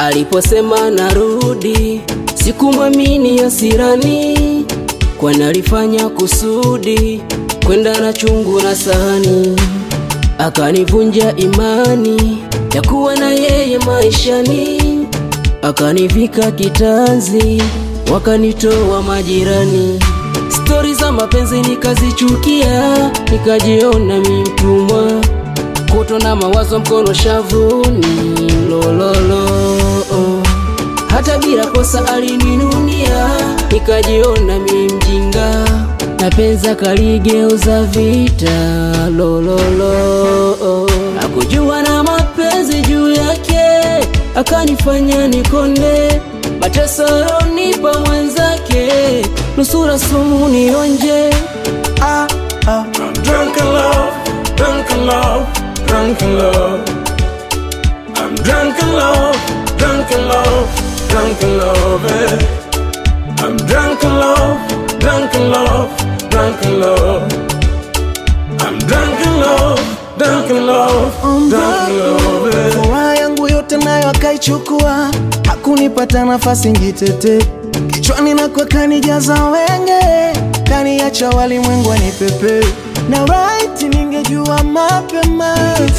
Aliposema narudi, sikumwamini hasirani, kwani alifanya kusudi kwenda na chungu na sahani. Akanivunja imani ya kuwa na yeye maishani, akanivika kitanzi, wakanitoa majirani. Stori za mapenzi nikazichukia, nikajiona mtumwa, kuto na mawazo mkono shavuni, lololo. Hata bila kosa alininunia, nikajiona mjinga, na penza kaligeuza vita, lololo. Hakujua na mapenzi juu yake, akanifanya nikonde, mateso alonipa mwenzake, nusura sumu nionje. I'm drunk in love, drunk in love, drunk in love. I'm drunk in love, drunk in love, drunk in love, eh. I'm drunk in love, drunk in love, drunk in love. I'm drunk in love, drunk in love, drunk in love, eh. Furaha yangu yote nayo akaichukua, hakunipata nafasi njitete, kichwani na kwa kanijaza wenge, kaniacha walimwengu wanipepe. Na right ningejua mapema,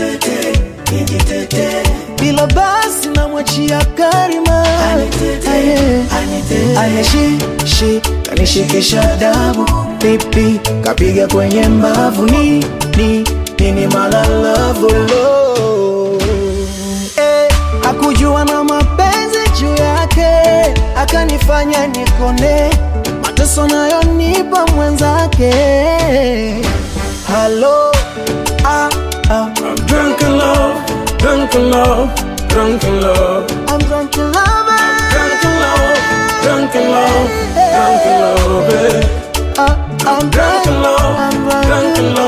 bila basi namwachia Karima, kanishikisha dabu, pipi kapiga kwenye mbavu, nini malalavu, hakujua na mapenzi juu yake, akanifanya nikone, mateso nayo nipa mwenzake. Hello, I'm drunk in love, drunk in love, drunk in love. I'm drunk in love, Drunk in love, drunk in love, drunk in love, eh. I'm drunk in love, drunk in love.